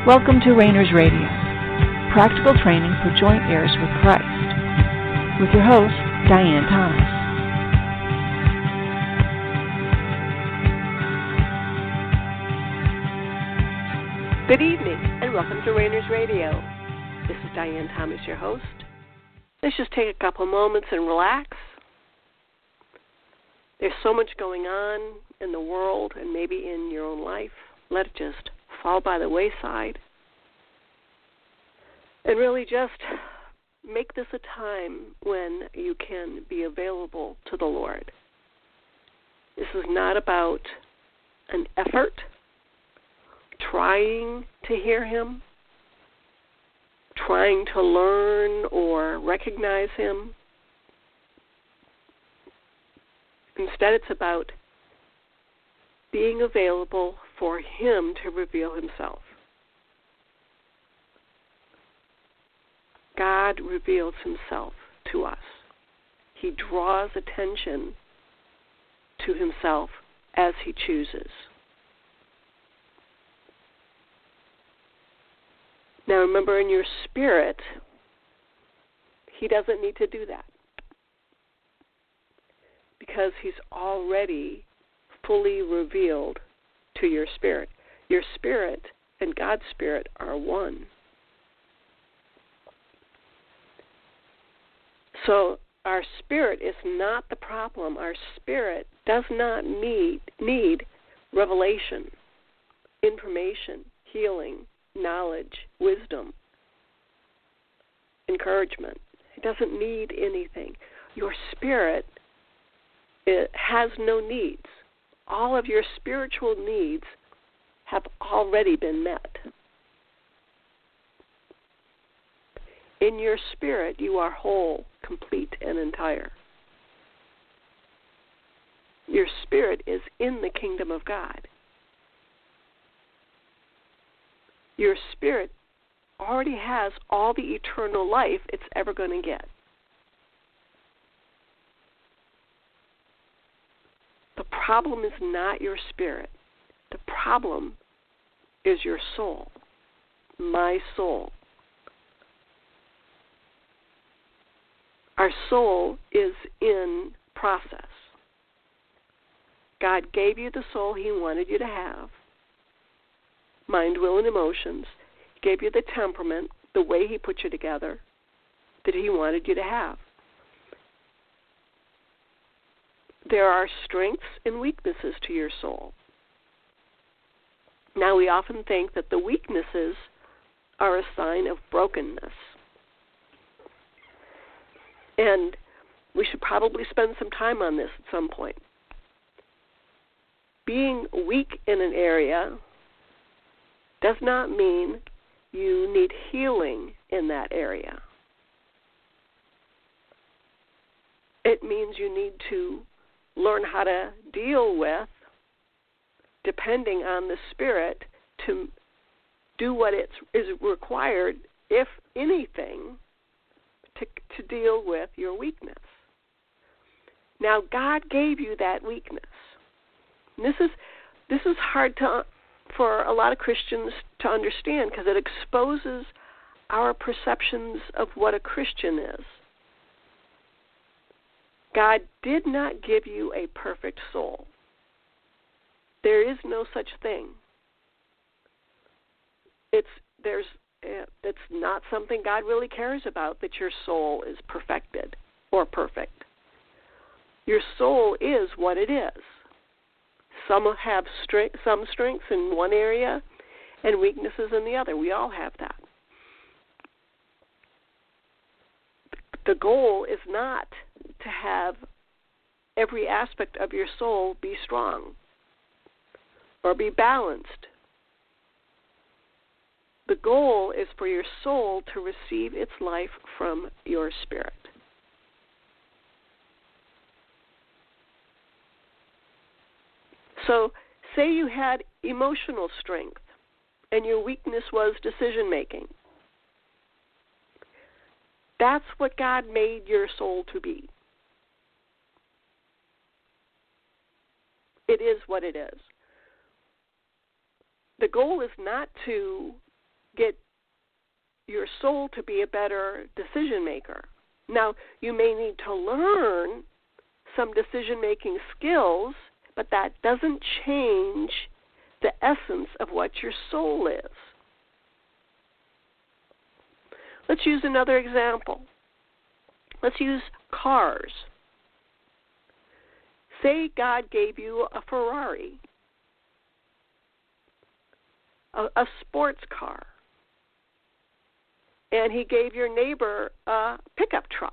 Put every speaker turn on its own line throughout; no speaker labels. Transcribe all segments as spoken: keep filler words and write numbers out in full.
Welcome to Rainers Radio, practical training for joint heirs with Christ, with your host, Diane Thomas.
Good evening, and welcome to Rainers Radio. This is Diane Thomas, your host. Let's just take a couple moments and relax. There's so much going on in the world and maybe in your own life. Let it just fall by the wayside. And really just make this a time when you can be available to the Lord. This is not about an effort, trying to hear Him, trying to learn or recognize Him. Instead, it's about being available for Him to reveal Himself. God reveals Himself to us. He draws attention to Himself as He chooses. Now remember, in your spirit, He doesn't need to do that because He's already fully revealed to your spirit. Your spirit and God's spirit are one. So our spirit is not the problem. Our spirit does not need, need revelation, information, healing, knowledge, wisdom, encouragement. It doesn't need anything. Your spirit, it has no needs. All of your spiritual needs have already been met. In your spirit, you are whole, complete, and entire. Your spirit is in the kingdom of God. Your spirit already has all the eternal life it's ever going to get. The problem is not your spirit. The problem is your soul, my soul. Our soul is in process. God gave you the soul He wanted you to have. Mind, will, and emotions. He gave you the temperament, the way He put you together, that He wanted you to have. There are strengths and weaknesses to your soul. Now, we often think that the weaknesses are a sign of brokenness. And we should probably spend some time on this at some point. Being weak in an area does not mean you need healing in that area. It means you need to learn how to deal with, depending on the Spirit, to do what it is required, if anything, to, to deal with your weakness. Now, God gave you that weakness. And this is this is hard to for a lot of Christians to understand because it exposes our perceptions of what a Christian is. God did not give you a perfect soul. There is no such thing. It's there's it's not something God really cares about, that your soul is perfected or perfect. Your soul is what it is. Some have strength, some strengths in one area and weaknesses in the other. We all have that. The goal is not to have every aspect of your soul be strong or be balanced. The goal is for your soul to receive its life from your spirit. So, say you had emotional strength and your weakness was decision-making. That's what God made your soul to be. It is what it is. The goal is not to get your soul to be a better decision maker. Now, you may need to learn some decision-making skills, but that doesn't change the essence of what your soul is. Let's use another example. Let's use cars. Say God gave you a Ferrari, a, a sports car, and he gave your neighbor a pickup truck.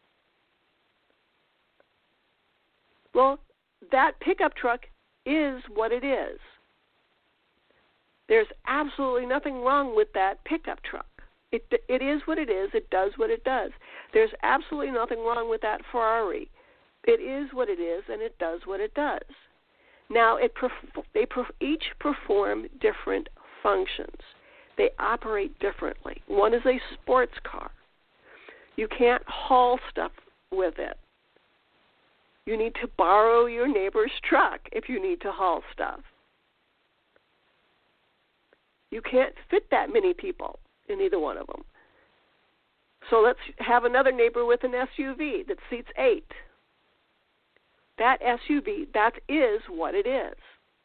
Well, that pickup truck is what it is. There's absolutely nothing wrong with that pickup truck. It it is what it is. It does what it does. There's absolutely nothing wrong with that Ferrari. It is what it is, and it does what it does. Now, it they each perform different functions. They operate differently. One is a sports car. You can't haul stuff with it. You need to borrow your neighbor's truck if you need to haul stuff. You can't fit that many people in either one of them. So let's have another neighbor with an S U V that seats eight. That S U V, that is what it is.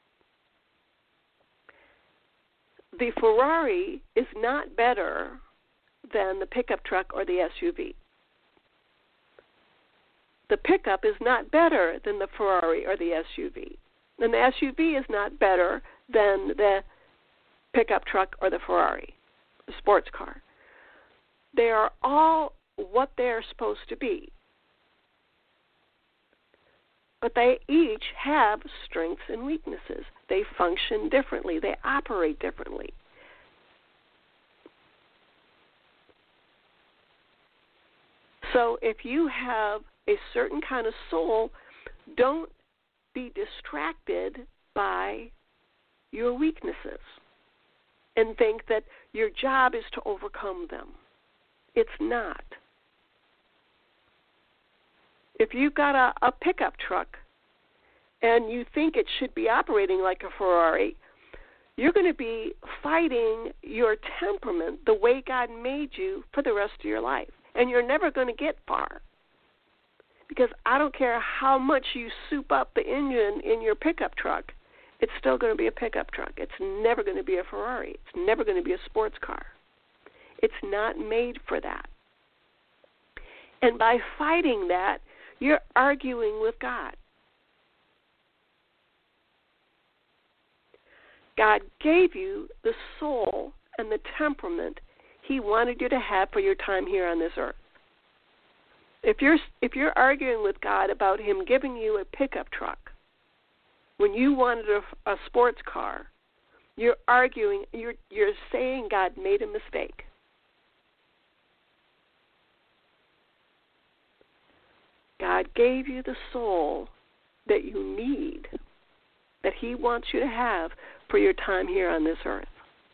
The Ferrari is not better than the pickup truck or the S U V. The pickup is not better than the Ferrari or the S U V. And the S U V is not better than the pickup truck or the Ferrari, the sports car. They are all what they're supposed to be. But they each have strengths and weaknesses. They function differently. They operate differently. So if you have a certain kind of soul, don't be distracted by your weaknesses and think that your job is to overcome them. It's not. If you've got a, a pickup truck and you think it should be operating like a Ferrari, you're going to be fighting your temperament the way God made you for the rest of your life. And you're never going to get far. Because I don't care how much you soup up the engine in your pickup truck, it's still going to be a pickup truck. It's never going to be a Ferrari. It's never going to be a sports car. It's not made for that. And by fighting that, you're arguing with God. God gave you the soul and the temperament He wanted you to have for your time here on this earth. If you're if you're arguing with God about Him giving you a pickup truck when you wanted a, a sports car, you're arguing. You're you're saying God made a mistake. God gave you the soul that you need, that He wants you to have for your time here on this earth.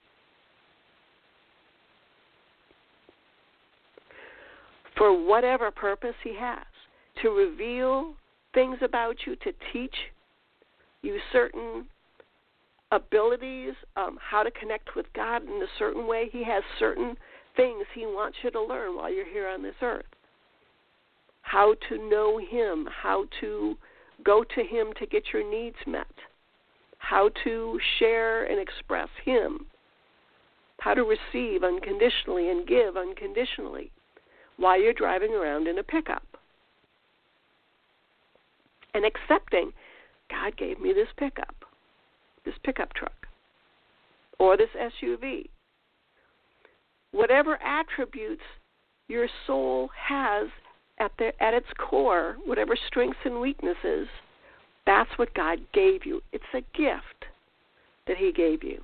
For whatever purpose He has, to reveal things about you, to teach you certain abilities, um, how to connect with God in a certain way. He has certain things He wants you to learn while you're here on this earth. How to know Him, how to go to Him to get your needs met, how to share and express Him, how to receive unconditionally and give unconditionally while you're driving around in a pickup. And accepting, God gave me this pickup, this pickup truck, or this S U V. Whatever attributes your soul has at the, at its core, whatever strengths and weaknesses, that's what God gave you. It's a gift that He gave you.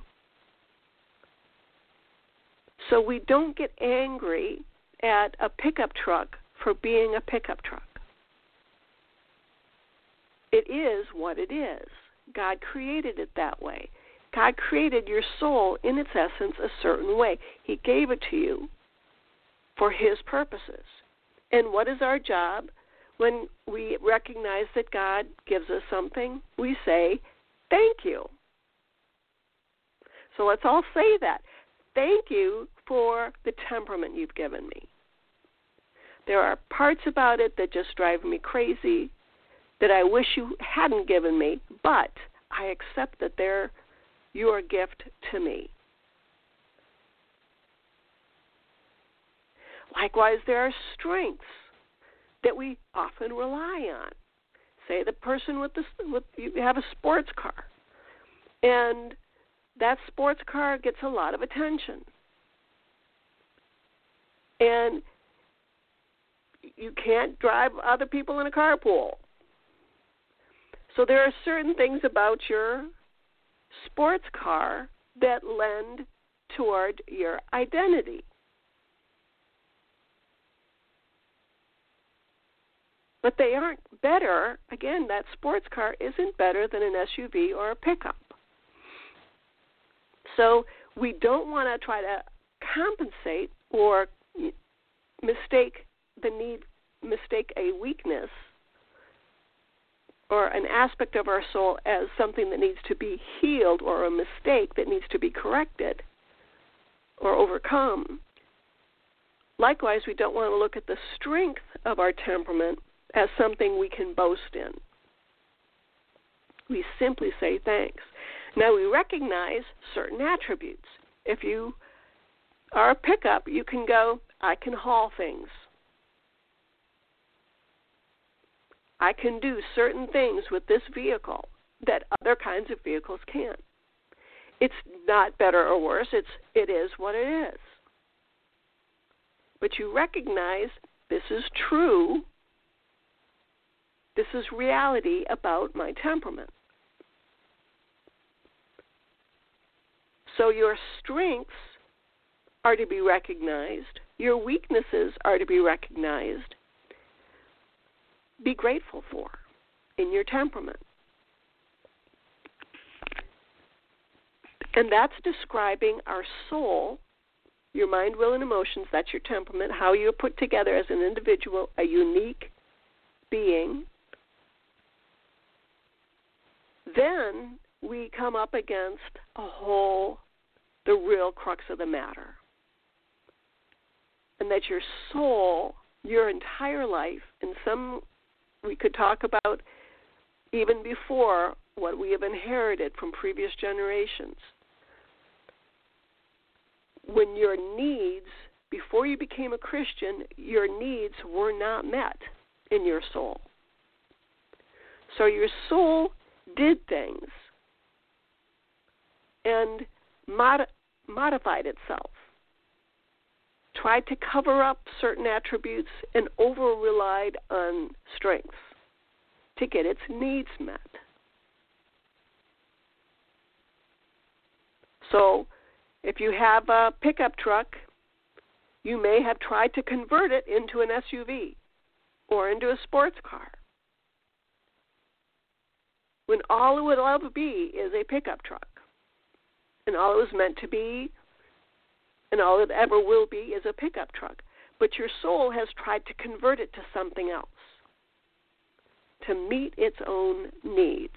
So we don't get angry at a pickup truck for being a pickup truck. It is what it is. God created it that way. God created your soul in its essence a certain way. He gave it to you for His purposes. And what is our job when we recognize that God gives us something? We say, thank you. So let's all say that. thank you for the temperament you've given me. There are parts about it that just drive me crazy that I wish you hadn't given me, but I accept that they're your gift to me. Likewise, there are strengths that we often rely on. Say the person with the with you have a sports car, and that sports car gets a lot of attention, and you can't drive other people in a carpool. So there are certain things about your sports car that lend toward your identity. But they aren't better. Again, that sports car isn't better than an S U V or a pickup. So we don't want to try to compensate or mistake the need, mistake a weakness or an aspect of our soul as something that needs to be healed or a mistake that needs to be corrected or overcome. Likewise, we don't want to look at the strength of our temperament as something we can boast in. We simply say thanks. Now, we recognize certain attributes. If you are a pickup, you can go, I can haul things. I can do certain things with this vehicle that other kinds of vehicles can't. It's not better or worse. It's, it is what it is. But you recognize this is true. This is reality about my temperament. So your strengths are to be recognized. Your weaknesses are to be recognized. Be grateful for in your temperament. And that's describing our soul, your mind, will, and emotions. That's your temperament, how you're put together as an individual, a unique being. Then we come up against a whole, the real crux of the matter. And that your soul, your entire life, in some, we could talk about even before what we have inherited from previous generations. When your needs, before you became a Christian, your needs were not met in your soul. So your soul did things and mod- modified itself, tried to cover up certain attributes, and over-relied on strengths to get its needs met. So if you have a pickup truck, you may have tried to convert it into an S U V or into a sports car, when all it would ever be is a pickup truck. And all it was meant to be, and all it ever will be, is a pickup truck. But your soul has tried to convert it to something else, to meet its own needs,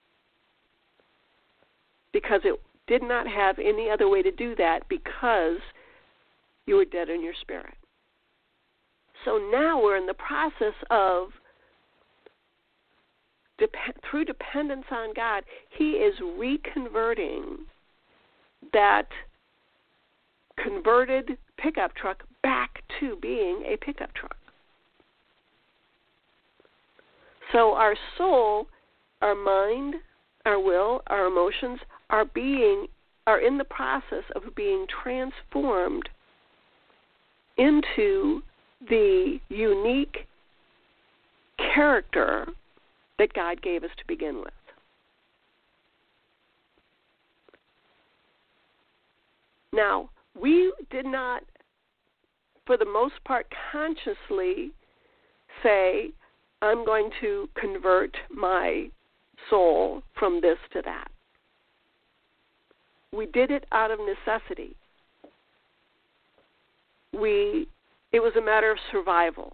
because it did not have any other way to do that, because you were dead in your spirit. So now we're in the process of, dep- through dependence on God, He is reconverting that converted pickup truck back to being a pickup truck. So our soul, our mind, our will, our emotions are being are in the process of being transformed into the unique character that God gave us to begin with. Now, we did not, for the most part, consciously say, I'm going to convert my soul from this to that. We did it out of necessity. We, it was a matter of survival.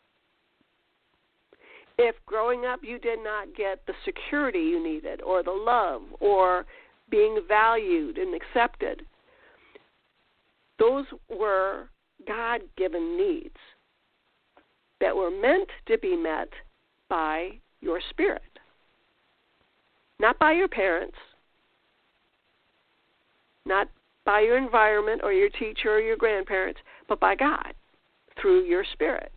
If growing up you did not get the security you needed, or the love, or being valued and accepted, those were God-given needs that were meant to be met by your spirit, not by your parents, not by your environment or your teacher or your grandparents, but by God through your spirit.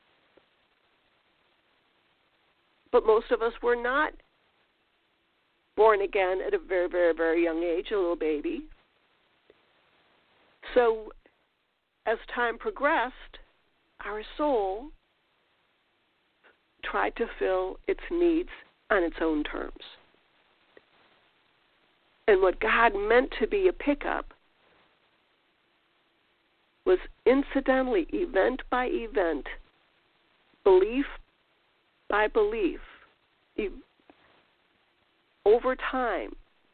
But most of us were not born again at a very, very, very young age, a little baby. So as time progressed, our soul tried to fill its needs on its own terms. And what God meant to be a pickup was incidentally, event by event, belief by belief, e- over time,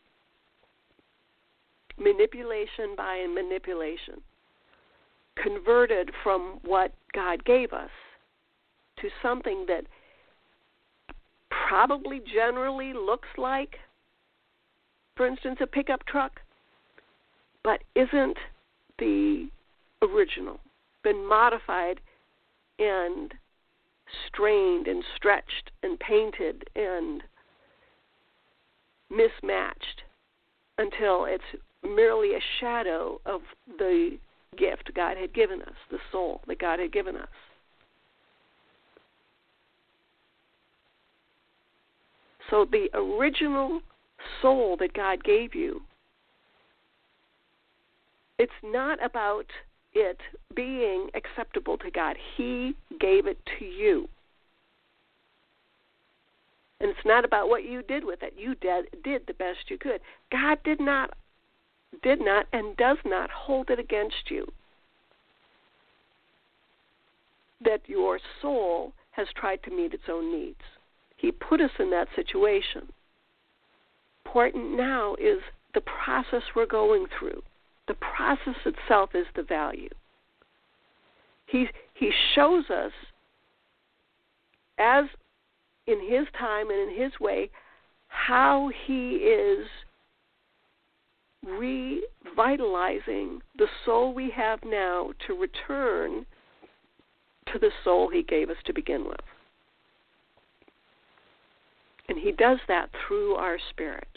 manipulation by manipulation, converted from what God gave us to something that probably generally looks like, for instance, a pickup truck, but isn't the original, been modified and strained and stretched and painted and mismatched until it's merely a shadow of the gift God had given us, the soul that God had given us. So the original soul that God gave you, it's not about it being acceptable to God. He gave it to you. And it's not about what you did with it. You did, did the best you could. God did not, did not and does not hold it against you that your soul has tried to meet its own needs. He put us in that situation. Important now is the process we're going through. The process itself is the value. He, he shows us, as in his time and in his way, how he is revitalizing the soul we have now to return to the soul he gave us to begin with. And he does that through our spirit.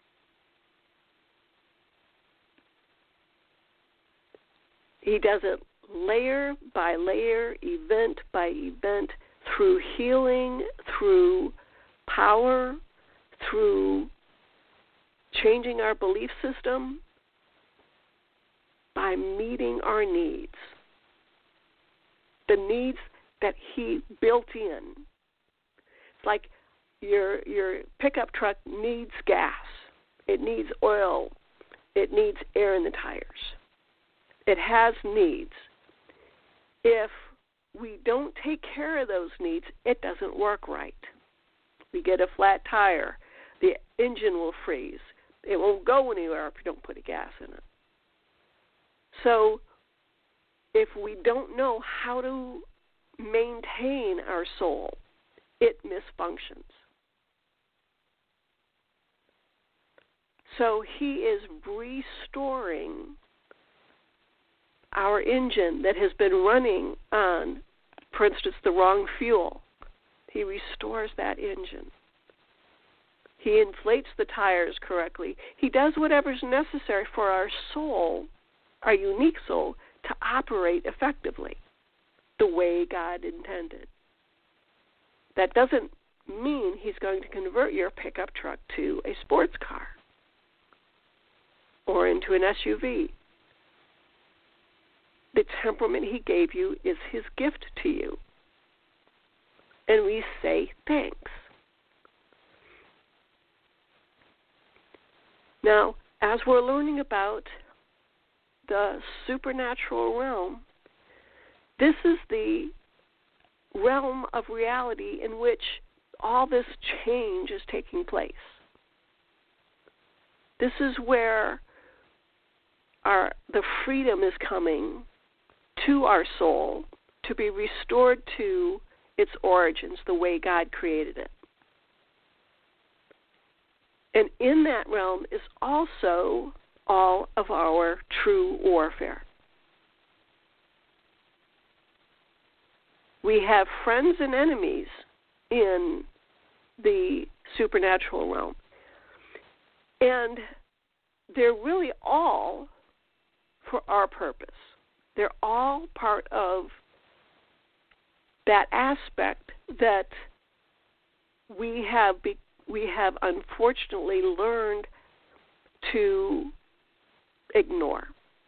He does it layer by layer, event by event, through healing, through power, through changing our belief system, by meeting our needs. The needs that he built in. It's like your your pickup truck needs gas. It needs oil. It needs air in the tires. It has needs. If we don't take care of those needs, it doesn't work right. We get a flat tire. The engine will freeze. It won't go anywhere if you don't put a gas in it. So if we don't know how to maintain our soul, it misfunctions. So he is restoring our engine that has been running on, for instance, the wrong fuel. He restores that engine. He inflates the tires correctly. He does whatever's necessary for our soul, our unique soul, to operate effectively the way God intended. That doesn't mean he's going to convert your pickup truck to a sports car or into an S U V. The temperament he gave you is his gift to you. And we say thanks. Now, as we're learning about the supernatural realm, this is the realm of reality in which all this change is taking place. This is where our the freedom is coming to our soul to be restored to its origins, the way God created it. And in that realm is also all of our true warfare. We have friends and enemies in the supernatural realm. And they're really all for our purpose. They're all part of that aspect that we have be, we have unfortunately learned to ignore.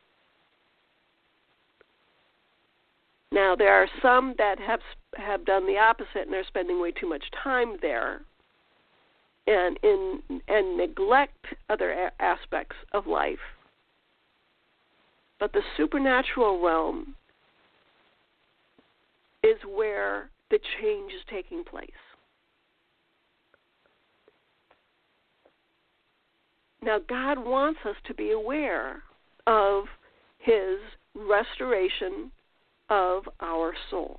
Now, there are some that have have done the opposite, and they're spending way too much time there, and in and neglect other a- aspects of life. But the supernatural realm is where the change is taking place. Now, God wants us to be aware of His restoration of our soul.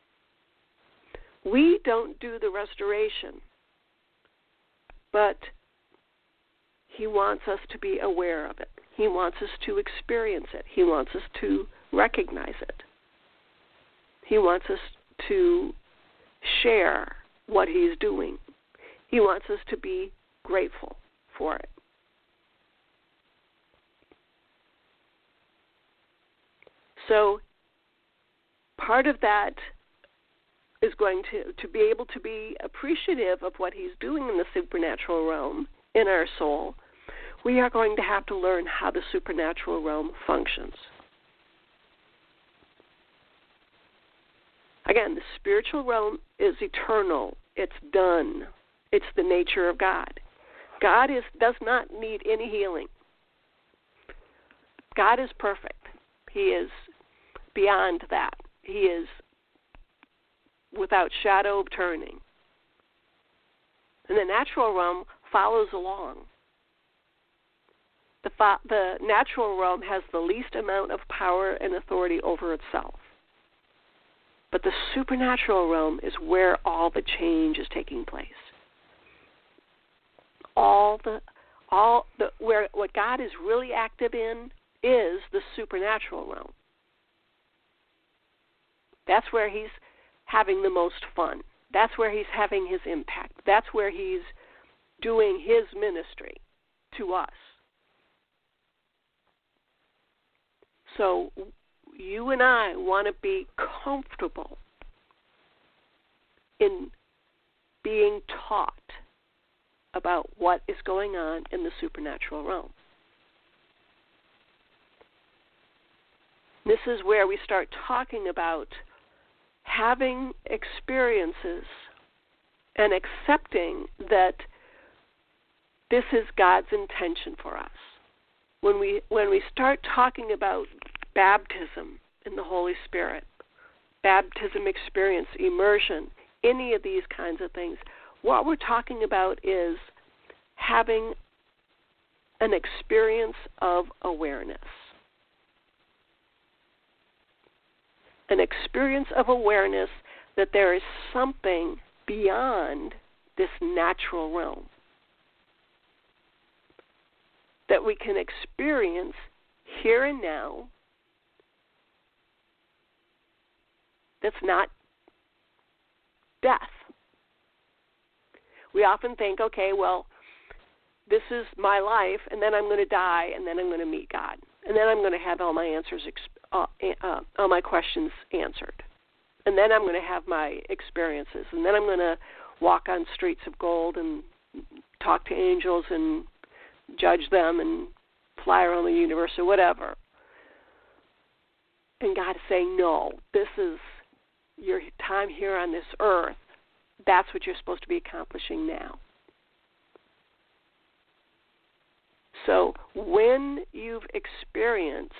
We don't do the restoration, but He wants us to be aware of it. He wants us to experience it. He wants us to recognize it. He wants us to share what He's doing. He wants us to be grateful for it. So part of that is going to, to be able to be appreciative of what He's doing in the supernatural realm in our soul. We are going to have to learn how the supernatural realm functions. Again, the spiritual realm is eternal. It's done. It's the nature of God. God is does not need any healing. God is perfect. He is beyond that. He is without shadow of turning. And the natural realm follows along. The, fa- the natural realm has the least amount of power and authority over itself. But the supernatural realm is where all the change is taking place. All the, all the, where what God is really active in is the supernatural realm. That's where He's having the most fun. That's where He's having His impact. That's where He's doing His ministry to us. So you and I want to be comfortable in being taught about what is going on in the supernatural realm. This is where we start talking about having experiences and accepting that this is God's intention for us. When we when we start talking about baptism in the Holy Spirit, baptism experience, immersion, any of these kinds of things, what we're talking about is having an experience of awareness. An experience of awareness that there is something beyond this natural realm that we can experience here and now that's not death. We often think, okay, well, this is my life, and then I'm going to die, and then I'm going to meet God, and then I'm going to have all my answers, uh, uh, all my questions answered, and then I'm going to have my experiences, and then I'm going to walk on streets of gold and talk to angels and judge them and fly around the universe or whatever. And God is saying, no, this is your time here on this earth. That's what you're supposed to be accomplishing now. So when you've experienced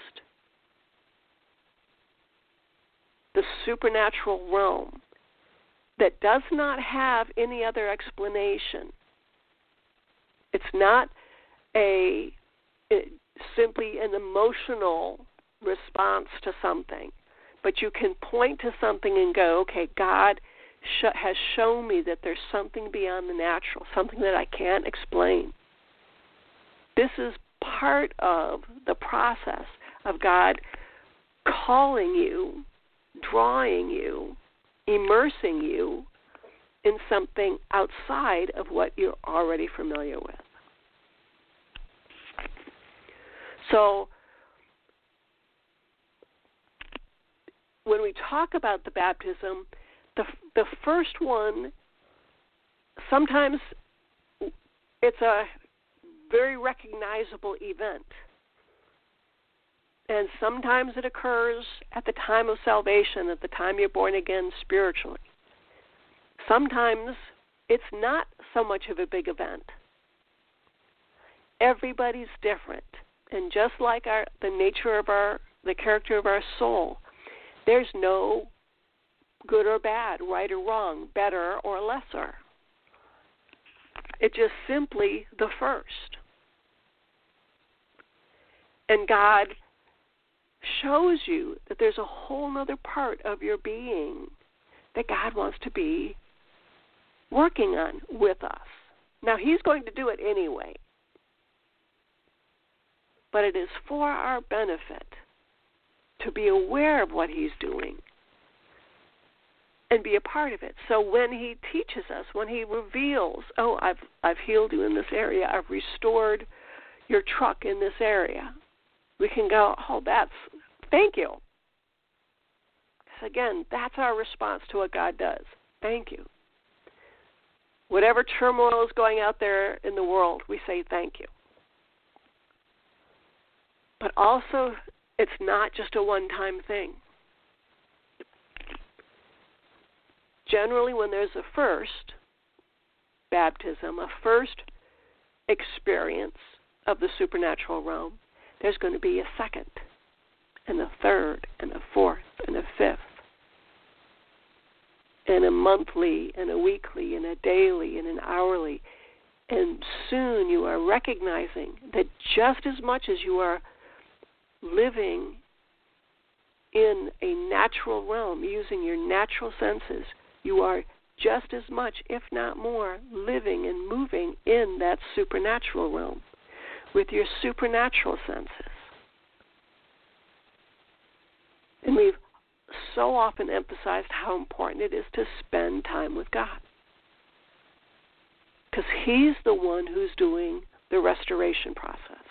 the supernatural realm that does not have any other explanation, it's not a it, simply an emotional response to something, but you can point to something and go, okay, God sh- has shown me that there's something beyond the natural, something that I can't explain. This is part of the process of God calling you, drawing you immersing you in something outside of what you're already familiar with. So when we talk about the baptism, the the first one, sometimes it's a very recognizable event. And sometimes it occurs at the time of salvation, at the time you're born again spiritually. Sometimes it's not so much of a big event. Everybody's different. And just like our the nature of our, the character of our soul, there's no good or bad, right or wrong, better or lesser. It's just simply the first. And God shows you that there's a whole other part of your being that God wants to be working on with us. Now, He's going to do it anyway, but it is for our benefit to be aware of what He's doing and be a part of it. So when He teaches us, when He reveals, oh, I've I've healed you in this area, I've restored your truck in this area, we can go, oh, that's, thank you. So again, that's our response to what God does. Thank you. Whatever turmoil is going out there in the world, we say thank you. But also, it's not just a one-time thing. Generally, when there's a first baptism, a first experience of the supernatural realm, there's going to be a second, and a third, and a fourth, and a fifth, and a monthly, and a weekly, and a daily, and an hourly. And soon you are recognizing that just as much as you are living in a natural realm, using your natural senses, you are just as much, if not more, living and moving in that supernatural realm with your supernatural senses. And we've so often emphasized how important it is to spend time with God, because He's the one who's doing the restoration process.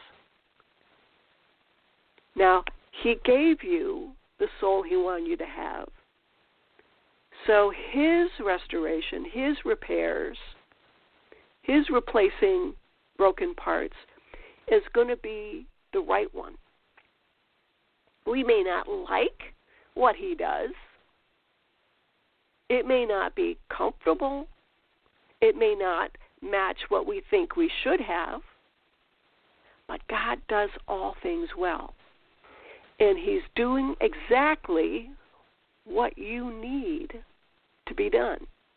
Now, He gave you the soul He wanted you to have. So His restoration, His repairs, His replacing broken parts is going to be the right one. We may not like what He does. It may not be comfortable. It may not match what we think we should have. But God does all things well. And He's doing exactly what you need to be done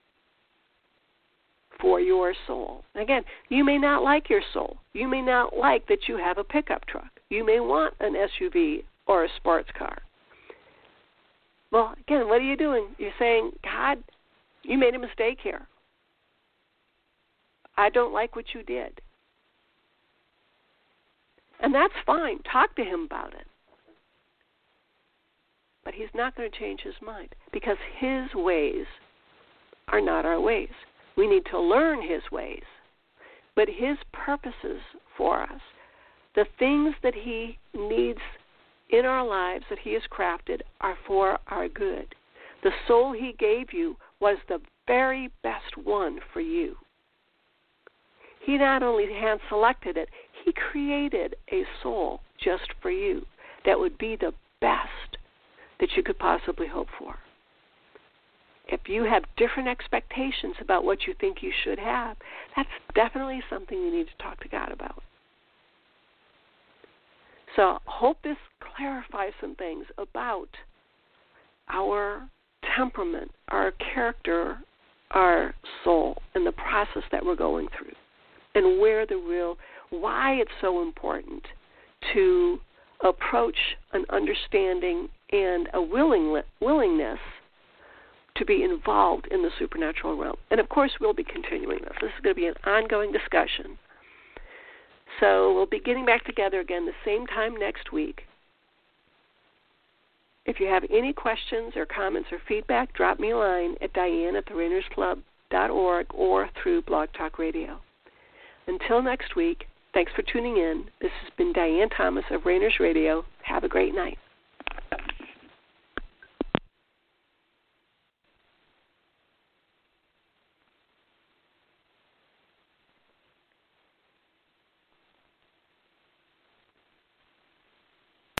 for your soul. Again, you may not like your soul. You may not like that you have a pickup truck. You may want an S U V or a sports car. Well, again, what are you doing? You're saying, God, you made a mistake here. I don't like what you did. And that's fine. Talk to Him about it. But He's not going to change His mind, because His ways are not our ways. We need to learn His ways. But His purposes for us, the things that He needs in our lives that He has crafted, are for our good. The soul He gave you was the very best one for you. He not only hand-selected it, He created a soul just for you that would be the best that you could possibly hope for. If you have different expectations about what you think you should have, that's definitely something you need to talk to God about. So hope this clarifies some things about our temperament, our character, our soul, and the process that we're going through, and where the real, why it's so important to approach an understanding and a willing, willingness to be involved in the supernatural realm. And of course, we'll be continuing this. This is going to be an ongoing discussion. So we'll be getting back together again the same time next week. If you have any questions or comments or feedback, drop me a line at diane at the rainers club dot org or through Blog Talk Radio. Until next week, thanks for tuning in. This has been Diane Thomas of Rainers Radio. Have a great night.